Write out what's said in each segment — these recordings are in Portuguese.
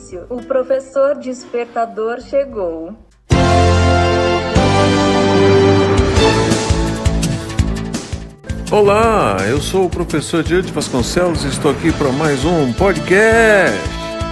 silêncio, o professor despertador chegou. Olá, eu sou o professor Diante Vasconcelos e estou aqui para mais um podcast.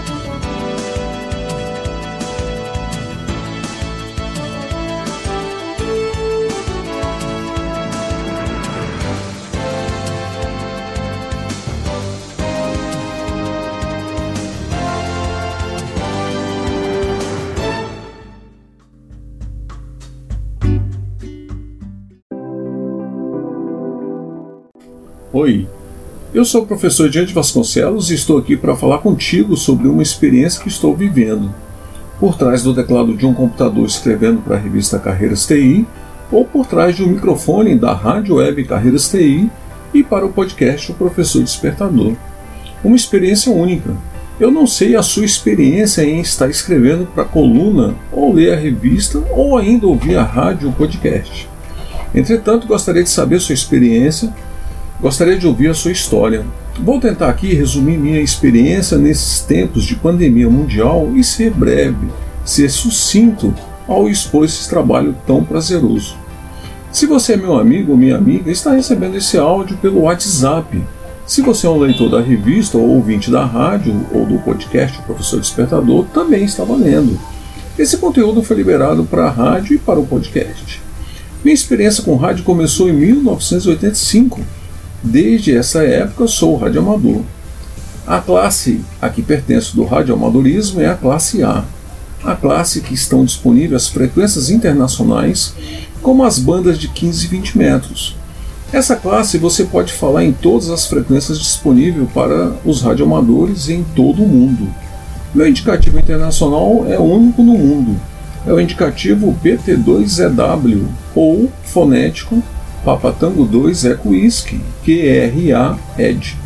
Oi, eu sou o professor Diante Vasconcelos e estou aqui para falar contigo sobre uma experiência que estou vivendo. Por trás do teclado de um computador escrevendo para a revista Carreiras TI, ou por trás de um microfone da rádio web Carreiras TI e para o podcast O Professor Despertador. Uma experiência única. Eu não sei a sua experiência em estar escrevendo para a coluna, ou ler a revista, ou ainda ouvir a rádio ou podcast. Entretanto, gostaria de saber a sua experiência. Gostaria de ouvir a sua história. Vou tentar aqui resumir minha experiência nesses tempos de pandemia mundial e ser breve, ser sucinto ao expor esse trabalho tão prazeroso. Se você é meu amigo ou minha amiga, está recebendo esse áudio pelo WhatsApp. Se você é um leitor da revista ou ouvinte da rádio ou do podcast O Professor Despertador, também está valendo. Esse conteúdo foi liberado para a rádio e para o podcast. Minha experiência com rádio começou em 1985. Desde essa época sou radioamador. A classe a que pertenço do radioamadorismo é a classe A. A classe que estão disponíveis as frequências internacionais, como as bandas de 15 e 20 metros. Essa classe você pode falar em todas as frequências disponíveis para os radioamadores em todo o mundo. Meu indicativo internacional é único no mundo. É o indicativo PT2ZW, ou fonético Papa Tango 2 Eco Whisky, QRA ED.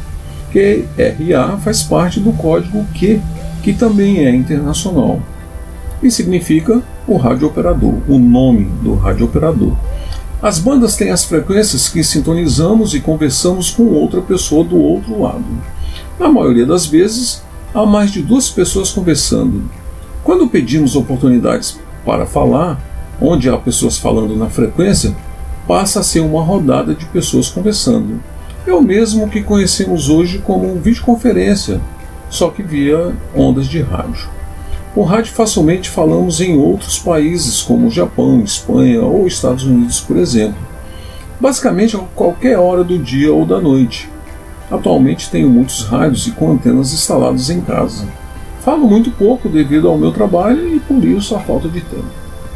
QRA faz parte do código Q, que também é internacional. E significa o radiooperador, o nome do radiooperador. As bandas têm as frequências que sintonizamos e conversamos com outra pessoa do outro lado. Na maioria das vezes, há mais de duas pessoas conversando. Quando pedimos oportunidades para falar, onde há pessoas falando na frequência, passa a ser uma rodada de pessoas conversando. É o mesmo que conhecemos hoje como videoconferência, só que via ondas de rádio. Com rádio facilmente falamos em outros países como Japão, Espanha ou Estados Unidos, por exemplo. Basicamente a qualquer hora do dia ou da noite. Atualmente tenho muitos rádios e com antenas instaladas em casa. Falo muito pouco devido ao meu trabalho e por isso a falta de tempo.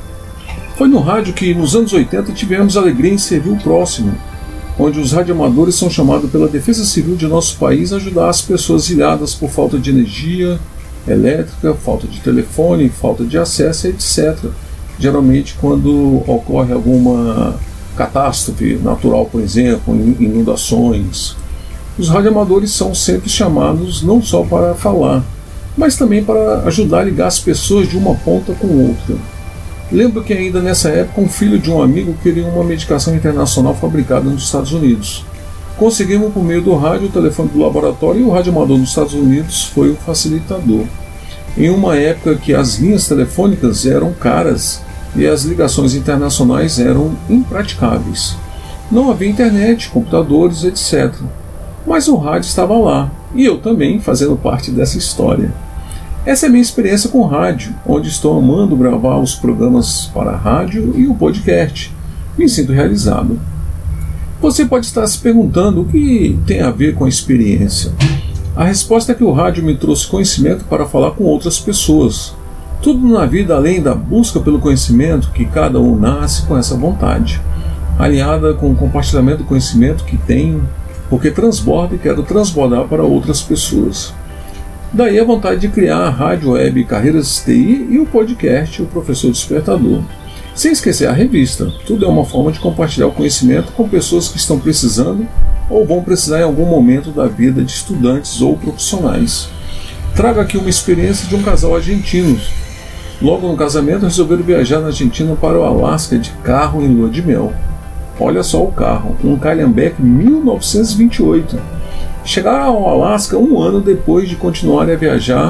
Foi no rádio que, nos anos 80, tivemos a alegria em servir o próximo, onde os radioamadores são chamados pela Defesa Civil de nosso país a ajudar as pessoas ilhadas por falta de energia elétrica, falta de telefone, falta de acesso, etc. Geralmente quando ocorre alguma catástrofe natural, por exemplo, inundações. Os radioamadores são sempre chamados não só para falar, mas também para ajudar a ligar as pessoas de uma ponta com outra. Lembro que ainda nessa época um filho de um amigo queria uma medicação internacional fabricada nos Estados Unidos. Conseguimos por meio do rádio o telefone do laboratório e o radioamador nos Estados Unidos foi o facilitador. Em uma época que as linhas telefônicas eram caras e as ligações internacionais eram impraticáveis. Não havia internet, computadores, etc. Mas o rádio estava lá e eu também fazendo parte dessa história. Essa é a minha experiência com rádio, onde estou amando gravar os programas para a rádio e o podcast. Me sinto realizado. Você pode estar se perguntando o que tem a ver com a experiência. A resposta é que o rádio me trouxe conhecimento para falar com outras pessoas. Tudo na vida além da busca pelo conhecimento, que cada um nasce com essa vontade, alinhada com o compartilhamento do conhecimento que tenho, porque transbordo e quero transbordar para outras pessoas. Daí a vontade de criar a rádio web Carreiras TI e o podcast O Professor Despertador. Sem esquecer a revista, tudo é uma forma de compartilhar o conhecimento com pessoas que estão precisando ou vão precisar em algum momento da vida de estudantes ou profissionais. Trago aqui uma experiência de um casal argentino. Logo no casamento resolveram viajar na Argentina para o Alasca de carro em lua de mel. Olha só o carro, um Calhambeck 1928. Chegaram ao Alasca um ano depois de continuarem a viajar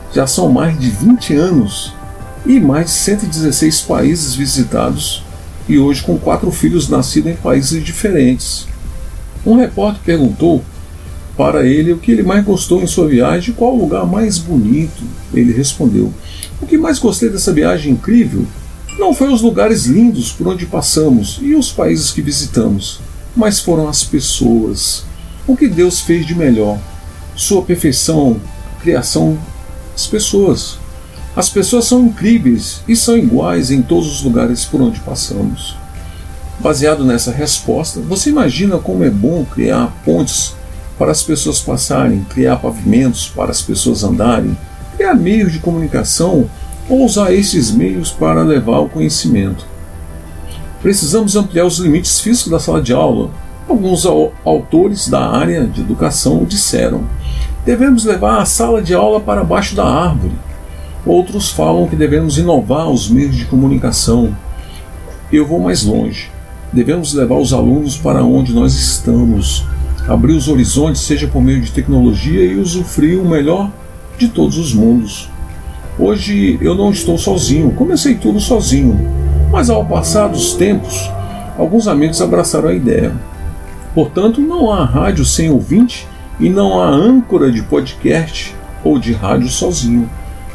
Já são mais de 20 anos e mais de 116 países visitados, e hoje com 4 filhos nascidos em países diferentes. Um repórter perguntou para ele o que ele mais gostou em sua viagem e qual o lugar mais bonito. Ele respondeu: o que mais gostei dessa viagem incrível não foi os lugares lindos por onde passamos e os países que visitamos, mas foram as pessoas. O que Deus fez de melhor, sua perfeição, criação, as pessoas. As pessoas são incríveis e são iguais em todos os lugares por onde passamos. Baseado nessa resposta, você imagina como é bom criar pontes para as pessoas passarem, criar pavimentos para as pessoas andarem, criar meios de comunicação ou usar esses meios para levar o conhecimento. Precisamos ampliar os limites físicos da sala de aula. Alguns autores da área de educação disseram: devemos levar a sala de aula para baixo da árvore. Outros falam que devemos inovar os meios de comunicação. Eu vou mais longe. Devemos levar os alunos para onde nós estamos, abrir os horizontes, seja por meio de tecnologia, e usufruir o melhor de todos os mundos. Hoje eu não estou sozinho, comecei tudo sozinho, mas ao passar dos tempos, alguns amigos abraçaram a ideia. Portanto, não há rádio sem ouvinte e não há âncora de podcast ou de rádio sozinho.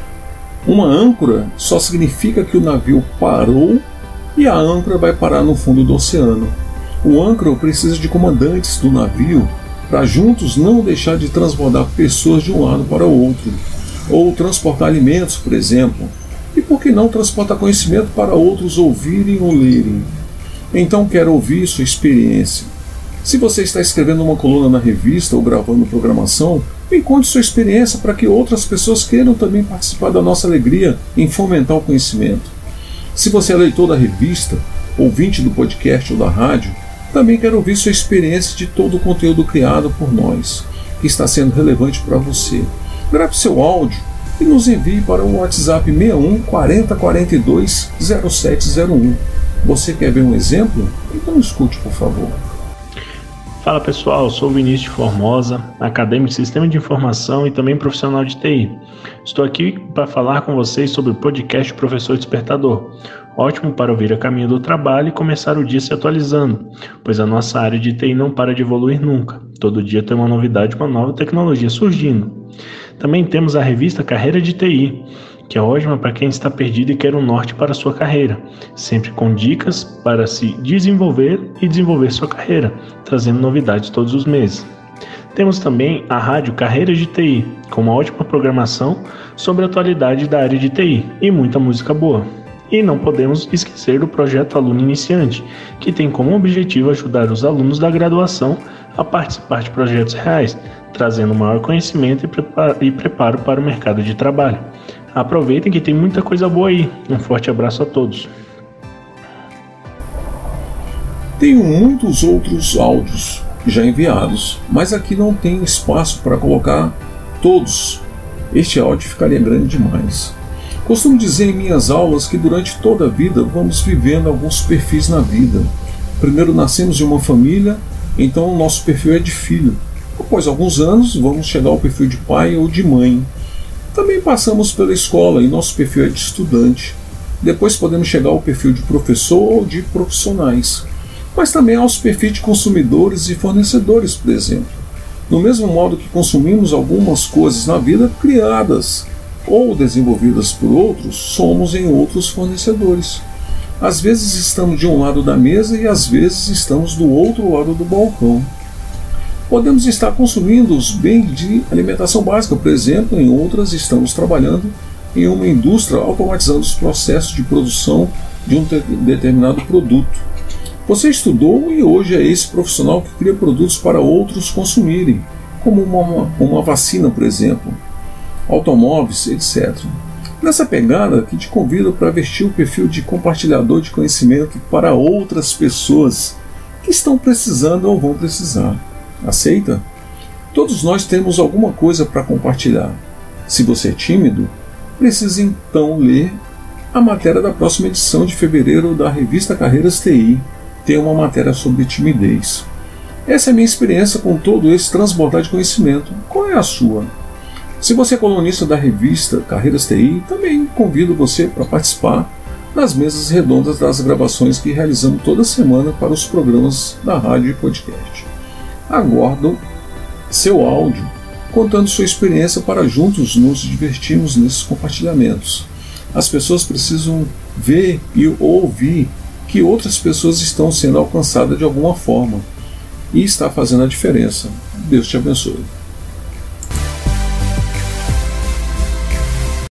Uma âncora só significa que o navio parou e a âncora vai parar no fundo do oceano. O âncora precisa de comandantes do navio para juntos não deixar de transbordar pessoas de um lado para o outro, ou transportar alimentos, por exemplo, e por que não transportar conhecimento para outros ouvirem ou lerem. Então quero ouvir sua experiência. Se você está escrevendo uma coluna na revista ou gravando programação, me conte sua experiência para que outras pessoas queiram também participar da nossa alegria em fomentar o conhecimento. Se você é leitor da revista, ouvinte do podcast ou da rádio, também quero ouvir sua experiência de todo o conteúdo criado por nós, que está sendo relevante para você. Grave seu áudio e nos envie para o WhatsApp 61 40 42 0701. Você quer ver um exemplo? Então escute, por favor. Fala pessoal, sou o Vinícius de Formosa, acadêmico de Sistema de Informação e também profissional de TI. Estou aqui para falar com vocês sobre o podcast Professor Despertador. Ótimo para ouvir a caminho do trabalho e começar o dia se atualizando, pois a nossa área de TI não para de evoluir nunca. Todo dia tem uma novidade, uma nova tecnologia surgindo. Também temos a revista Carreira de TI, que é ótima para quem está perdido e quer um norte para a sua carreira, sempre com dicas para se desenvolver e desenvolver sua carreira, trazendo novidades todos os meses. Temos também a rádio Carreira de TI, com uma ótima programação sobre a atualidade da área de TI e muita música boa. E não podemos esquecer do projeto Aluno Iniciante, que tem como objetivo ajudar os alunos da graduação a participar de projetos reais, trazendo maior conhecimento e preparo para o mercado de trabalho. Aproveitem que tem muita coisa boa aí. Um forte abraço a todos. Tenho muitos outros áudios já enviados, mas aqui não tenho espaço para colocar todos. Este áudio ficaria grande demais. Costumo dizer em minhas aulas que durante toda a vida vamos vivendo alguns perfis na vida. Primeiro nascemos em uma família, então o nosso perfil é de filho. Após alguns anos vamos chegar ao perfil de pai ou de mãe. Também passamos pela escola e nosso perfil é de estudante. Depois podemos chegar ao perfil de professor ou de profissionais. Mas também aos perfis de consumidores e fornecedores, por exemplo. Do mesmo modo que consumimos algumas coisas na vida criadas ou desenvolvidas por outros, somos em outros fornecedores. Às vezes estamos de um lado da mesa e às vezes estamos do outro lado do balcão. Podemos estar consumindo os bens de alimentação básica, por exemplo, em outras estamos trabalhando em uma indústria automatizando os processos de produção de um determinado produto. Você estudou e hoje é esse profissional que cria produtos para outros consumirem, como uma vacina, por exemplo, automóveis, etc. Nessa pegada que te convido para vestir o perfil de compartilhador de conhecimento para outras pessoas que estão precisando ou vão precisar. Aceita? Todos nós temos alguma coisa para compartilhar. Se você é tímido, precisa então ler a matéria da próxima edição de fevereiro da revista Carreiras TI. Tem uma matéria sobre timidez. Essa é a minha experiência com todo esse transbordar de conhecimento. Qual é a sua? Se você é colunista da revista Carreiras TI, também convido você para participar nas mesas redondas das gravações que realizamos toda semana para os programas da rádio e podcast. Aguardo seu áudio contando sua experiência para juntos nos divertirmos nesses compartilhamentos. As pessoas precisam ver e ouvir que outras pessoas estão sendo alcançadas de alguma forma e está fazendo a diferença. Deus te abençoe.